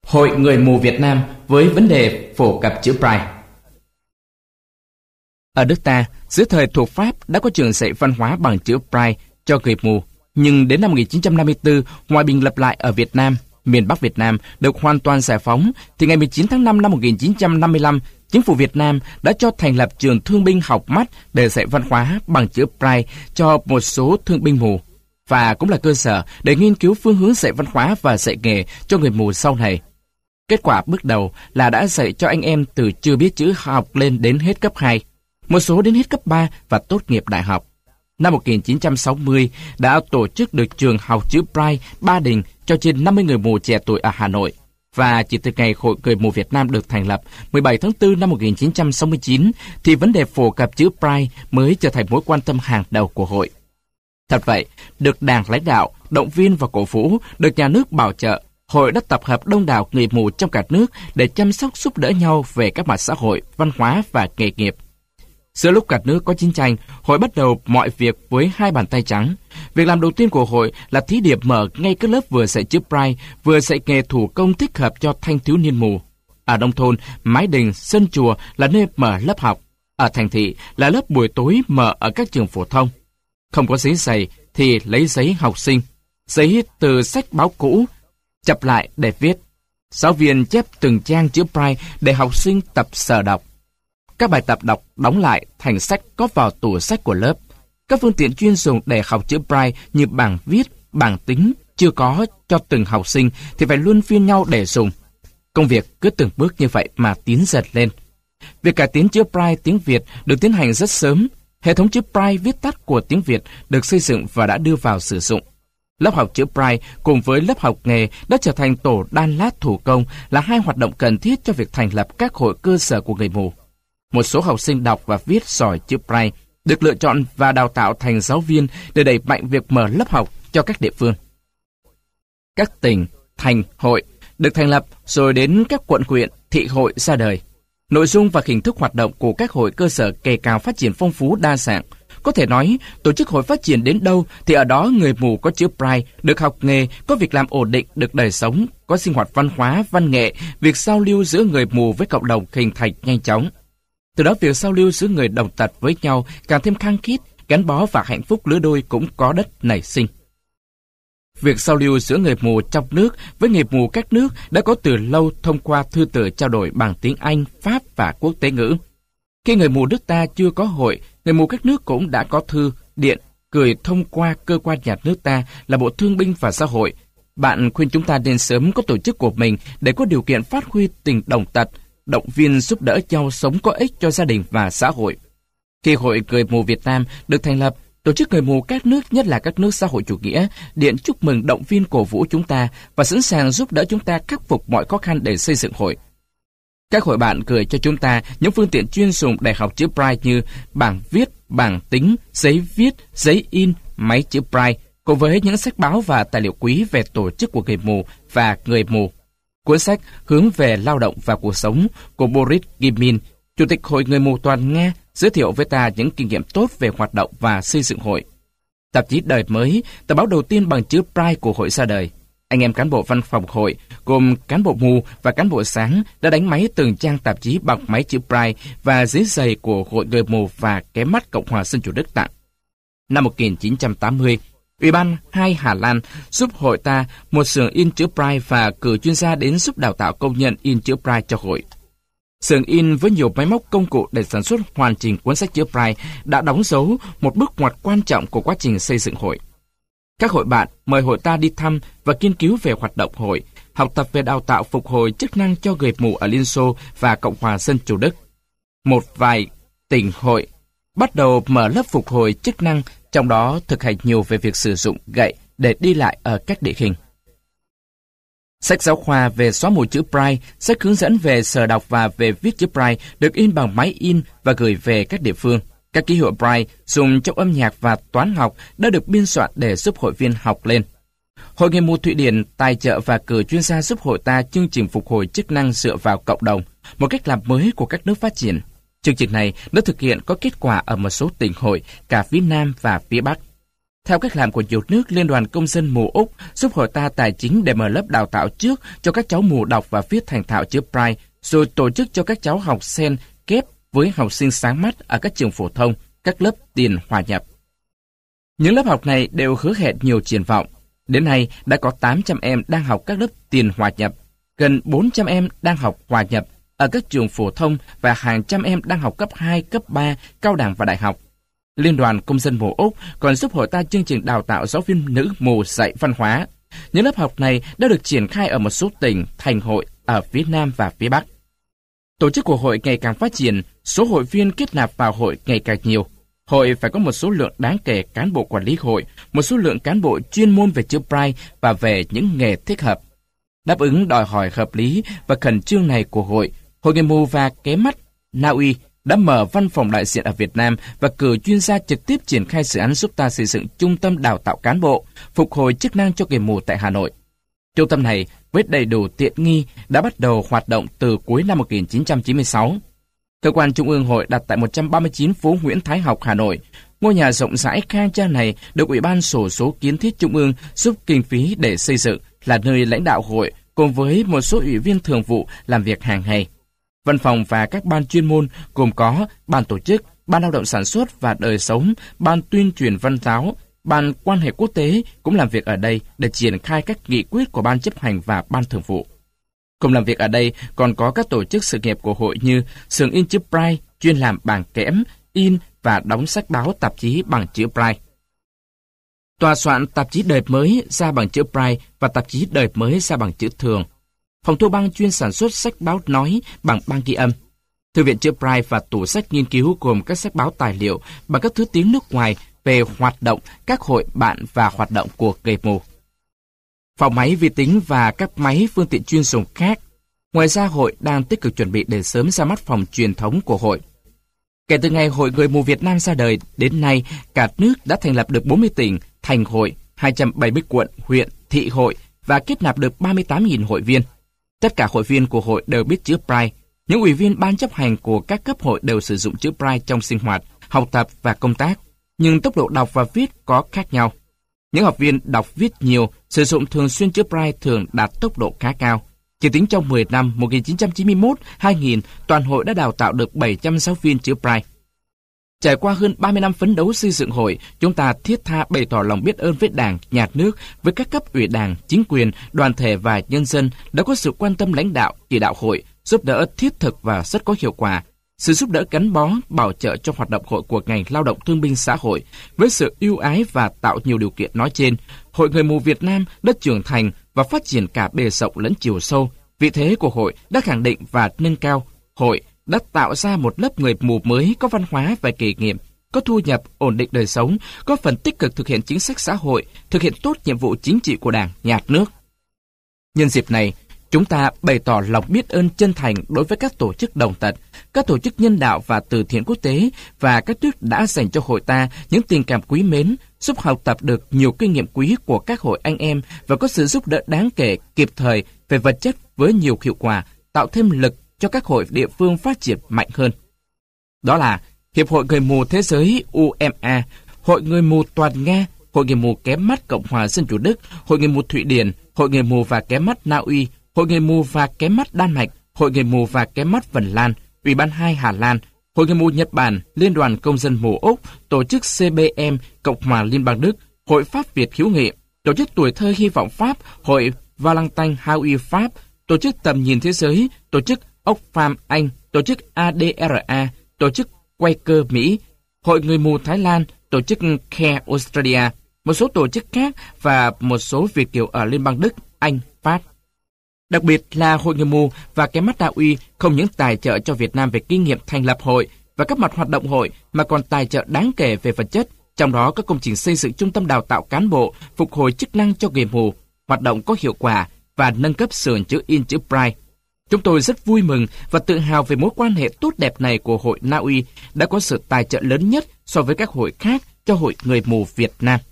Hội Người mù Việt Nam với vấn đề phổ cập chữ Braille. Ở nước ta, dưới thời thuộc Pháp đã có trường dạy văn hóa bằng chữ Braille cho người mù, nhưng đến năm 1954, hòa bình lập lại ở Việt Nam, miền Bắc Việt Nam được hoàn toàn giải phóng, thì ngày 19 tháng 5 năm 1955, Chính phủ Việt Nam đã cho thành lập trường thương binh học mắt để dạy văn hóa bằng chữ Braille cho một số thương binh mù, và cũng là cơ sở để nghiên cứu phương hướng dạy văn hóa và dạy nghề cho người mù sau này. Kết quả bước đầu là đã dạy cho anh em từ chưa biết chữ học lên đến hết cấp 2, một số đến hết cấp 3 và tốt nghiệp đại học. Năm 1960 đã tổ chức được trường học chữ Braille Ba Đình cho trên 50 người mù trẻ tuổi ở Hà Nội. Và chỉ từ ngày Hội Người mù Việt Nam được thành lập 17 tháng 4 năm 1969 thì vấn đề phổ cập chữ Braille mới trở thành mối quan tâm hàng đầu của hội. Thật vậy, được Đảng lãnh đạo, động viên và cổ vũ, được nhà nước bảo trợ, hội đã tập hợp đông đảo người mù trong cả nước để chăm sóc giúp đỡ nhau về các mặt xã hội, văn hóa và nghề nghiệp. Giữa lúc cả nước có chiến tranh, hội bắt đầu mọi việc với hai bàn tay trắng. Việc làm đầu tiên của hội là thí điểm mở ngay các lớp vừa dạy chữ Braille, vừa dạy nghề thủ công thích hợp cho thanh thiếu niên mù. Ở nông thôn, mái đình, sân chùa là nơi mở lớp học. Ở thành thị là lớp buổi tối mở ở các trường phổ thông. Không có giấy dày thì lấy giấy học sinh, giấy từ sách báo cũ, chập lại để viết. Giáo viên chép từng trang chữ Braille để học sinh tập sở đọc. Các bài tập đọc đóng lại thành sách có vào tủ sách của lớp. Các phương tiện chuyên dùng để học chữ Braille như bảng viết, bảng tính chưa có cho từng học sinh thì phải luân phiên nhau để dùng. Công việc cứ từng bước như vậy mà tiến dần lên. Việc cải tiến chữ Braille tiếng Việt được tiến hành rất sớm. Hệ thống chữ Braille viết tắt của tiếng Việt được xây dựng và đã đưa vào sử dụng. Lớp học chữ Braille cùng với lớp học nghề đã trở thành tổ đan lát thủ công, là hai hoạt động cần thiết cho việc thành lập các hội cơ sở của người mù. Một số học sinh đọc và viết giỏi chữ Braille được lựa chọn và đào tạo thành giáo viên để đẩy mạnh việc mở lớp học cho các địa phương. Các tỉnh, thành, hội được thành lập rồi đến các quận huyện, thị hội ra đời. Nội dung và hình thức hoạt động của các hội cơ sở ngày càng phát triển phong phú đa dạng. Có thể nói, tổ chức hội phát triển đến đâu thì ở đó người mù có chữ Braille, được học nghề, có việc làm ổn định, được đời sống, có sinh hoạt văn hóa, văn nghệ, việc giao lưu giữa người mù với cộng đồng hình thành nhanh chóng. Từ đó việc giao lưu giữa người đồng tật với nhau càng thêm khăng khít, gắn bó và hạnh phúc lứa đôi cũng có đất nảy sinh. Việc giao lưu giữa người mù trong nước với người mù các nước đã có từ lâu thông qua thư từ trao đổi bằng tiếng Anh, Pháp và quốc tế ngữ. Khi người mù nước ta chưa có hội, người mù các nước cũng đã có thư, điện, gửi thông qua cơ quan nhà nước ta là Bộ Thương binh và Xã hội. Bạn khuyên chúng ta nên sớm có tổ chức của mình để có điều kiện phát huy tình đồng tật, động viên giúp đỡ nhau sống có ích cho gia đình và xã hội. Khi Hội Người mù Việt Nam được thành lập, tổ chức người mù các nước, nhất là các nước xã hội chủ nghĩa, điện chúc mừng, động viên, cổ vũ chúng ta và sẵn sàng giúp đỡ chúng ta khắc phục mọi khó khăn để xây dựng hội. Các hội bạn gửi cho chúng ta những phương tiện chuyên dùng để học chữ Braille như bảng viết, bảng tính, giấy viết, giấy in, máy chữ Braille, cùng với những sách báo và tài liệu quý về tổ chức của người mù và người mù. Cuốn sách Hướng về lao động và cuộc sống của Boris Gimin, Chủ tịch Hội Người mù toàn Nga, giới thiệu với ta những kinh nghiệm tốt về hoạt động và xây dựng hội. Tạp chí Đời Mới, tờ báo đầu tiên bằng chữ Braille của hội ra đời. Anh em cán bộ văn phòng hội, gồm cán bộ mù và cán bộ sáng, đã đánh máy từng trang tạp chí bằng máy chữ Braille và giấy dày của Hội Người mù và Ké mắt Cộng hòa Dân chủ Đức tặng. Năm 1980, Ủy ban 2 Hà Lan giúp hội ta một xưởng in chữ Braille và cử chuyên gia đến giúp đào tạo công nhân in chữ Braille cho hội. Xưởng in với nhiều máy móc công cụ để sản xuất hoàn chỉnh cuốn sách chữ Braille đã đóng dấu một bước ngoặt quan trọng của quá trình xây dựng hội. Các hội bạn mời hội ta đi thăm và nghiên cứu về hoạt động hội, học tập về đào tạo phục hồi chức năng cho người mù ở Liên Xô và Cộng hòa Dân chủ Đức. Một vài tỉnh hội bắt đầu mở lớp phục hồi chức năng, trong đó thực hành nhiều về việc sử dụng gậy để đi lại ở các địa hình. Sách giáo khoa về xóa mù chữ Braille, sách hướng dẫn về sở đọc và về viết chữ Braille được in bằng máy in và gửi về các địa phương. Các ký hiệu Braille dùng trong âm nhạc và toán học đã được biên soạn để giúp hội viên học lên. Hội Người mù Thụy Điển tài trợ và cử chuyên gia giúp hội ta chương trình phục hồi chức năng dựa vào cộng đồng, một cách làm mới của các nước phát triển. Chương trình này đã thực hiện có kết quả ở một số tỉnh hội cả phía Nam và phía Bắc. Theo cách làm của nhiều nước, Liên đoàn Công dân mù Úc giúp hội ta tài chính để mở lớp đào tạo trước cho các cháu mù đọc và viết thành thạo chữ Braille, rồi tổ chức cho các cháu học xen kép với học sinh sáng mắt ở các trường phổ thông, các lớp tiền hòa nhập. Những lớp học này đều hứa hẹn nhiều triển vọng. Đến nay đã có 800 em đang học các lớp tiền hòa nhập, gần 400 em đang học hòa nhập ở các trường phổ thông và hàng trăm em đang học cấp 2, cấp 3, cao đẳng và đại học. Liên đoàn Công dân mù Úc còn giúp hội ta chương trình đào tạo giáo viên nữ mù dạy văn hóa. Những lớp học này đã được triển khai ở một số tỉnh, thành hội ở phía Nam và phía Bắc. Tổ chức của hội ngày càng phát triển, số hội viên kết nạp vào hội ngày càng nhiều. Hội phải có một số lượng đáng kể cán bộ quản lý hội, một số lượng cán bộ chuyên môn về chữ Braille và về những nghề thích hợp. Đáp ứng đòi hỏi hợp lý và khẩn trương này của hội người mù và kém mắt Na Uy đã mở văn phòng đại diện ở Việt Nam và cử chuyên gia trực tiếp triển khai dự án giúp ta xây dựng trung tâm đào tạo cán bộ, phục hồi chức năng cho người mù tại Hà Nội. Trung tâm này với đầy đủ tiện nghi đã bắt đầu hoạt động từ cuối năm 1996. Cơ quan Trung ương hội đặt tại 139 phố Nguyễn Thái Học, Hà Nội. Ngôi nhà rộng rãi khang trang này được Ủy ban Xổ số Kiến thiết Trung ương giúp kinh phí để xây dựng, là nơi lãnh đạo hội cùng với một số ủy viên thường vụ làm việc hàng ngày. Văn phòng và các ban chuyên môn gồm có ban tổ chức, ban lao động sản xuất và đời sống, ban tuyên truyền văn giáo, ban quan hệ quốc tế cũng làm việc ở đây để triển khai các nghị quyết của ban chấp hành và ban thường vụ. Cùng làm việc ở đây còn có các tổ chức sự nghiệp của hội như xưởng in chữ Braille chuyên làm bảng kẽm, in và đóng sách báo tạp chí bằng chữ Braille. Tòa soạn tạp chí Đời Mới ra bằng chữ Braille và tạp chí Đời Mới ra bằng chữ thường. Phòng thu băng chuyên sản xuất sách báo nói bằng băng ghi âm. Thư viện chữ Braille và tủ sách nghiên cứu gồm các sách báo tài liệu bằng các thứ tiếng nước ngoài về hoạt động các hội bạn và hoạt động của người mù. Phòng máy vi tính và các máy phương tiện chuyên dùng khác. Ngoài ra, hội đang tích cực chuẩn bị để sớm ra mắt phòng truyền thống của hội. Kể từ ngày Hội Người mù Việt Nam ra đời, đến nay, cả nước đã thành lập được 40 tỉnh, thành hội, 270 quận, huyện, thị hội và kết nạp được 38.000 hội viên. Tất cả hội viên của hội đều biết chữ Braille. Những ủy viên ban chấp hành của các cấp hội đều sử dụng chữ Braille trong sinh hoạt, học tập và công tác, nhưng tốc độ đọc và viết có khác nhau. Những học viên đọc viết nhiều, sử dụng thường xuyên chữ Braille thường đạt tốc độ khá cao. Chỉ tính trong 10 năm 1991-2000, toàn hội đã đào tạo được 700 giáo viên chữ Braille. Trải qua hơn 30 năm phấn đấu xây dựng hội, chúng ta thiết tha bày tỏ lòng biết ơn với Đảng, Nhà nước, với các cấp ủy Đảng, chính quyền, đoàn thể và nhân dân đã có sự quan tâm lãnh đạo, chỉ đạo hội, giúp đỡ thiết thực và rất có hiệu quả. Sự giúp đỡ gắn bó, bảo trợ cho hoạt động hội của ngành lao động thương binh xã hội, với sự ưu ái và tạo nhiều điều kiện nói trên, Hội Người mù Việt Nam đã trưởng thành và phát triển cả bề rộng lẫn chiều sâu. Vị thế của hội đã khẳng định và nâng cao. Hội đã tạo ra một lớp người mù mới có văn hóa và nghề nghiệp, có thu nhập, ổn định đời sống, có phần tích cực thực hiện chính sách xã hội, thực hiện tốt nhiệm vụ chính trị của Đảng, Nhà nước. Nhân dịp này, chúng ta bày tỏ lòng biết ơn chân thành đối với các tổ chức đồng tật, các tổ chức nhân đạo và từ thiện quốc tế và các nước đã dành cho hội ta những tình cảm quý mến, giúp học tập được nhiều kinh nghiệm quý của các hội anh em và có sự giúp đỡ đáng kể kịp thời về vật chất với nhiều hiệu quả, tạo thêm lực cho các hội địa phương phát triển mạnh hơn. Đó là Hiệp hội Người mù Thế giới UMA, Hội Người mù Toàn Nga, Hội Người mù Kém mắt Cộng hòa Dân chủ Đức, Hội Người mù Thụy Điển, Hội Người mù và Kém mắt Na Uy, Hội Người mù và Kém mắt Đan Mạch, Hội Người mù và Kém mắt Phần Lan, Ủy ban 2 Hà Lan, Hội Người mù Nhật Bản, Liên đoàn Công dân mù Úc, Tổ chức CBM Cộng hòa Liên bang Đức, Hội Pháp Việt hữu nghị, Tổ chức Tuổi thơ hy vọng Pháp, Hội Valentine Haui Pháp, Tổ chức Tầm nhìn Thế giới, Tổ chức Oxfam Anh, Tổ chức ADRA, Tổ chức Quaker Mỹ, Hội Người mù Thái Lan, Tổ chức CARE Australia, một số tổ chức khác và một số Việt kiều ở Liên bang Đức, Anh, Pháp. Đặc biệt là Hội Người mù và Kém mắt Na Uy không những tài trợ cho Việt Nam về kinh nghiệm thành lập hội và các mặt hoạt động hội mà còn tài trợ đáng kể về vật chất, trong đó các công trình xây dựng trung tâm đào tạo cán bộ, phục hồi chức năng cho người mù, hoạt động có hiệu quả và nâng cấp xưởng chữ in chữ Braille. Chúng tôi rất vui mừng và tự hào về mối quan hệ tốt đẹp này của Hội Na Uy đã có sự tài trợ lớn nhất so với các hội khác cho Hội Người mù Việt Nam.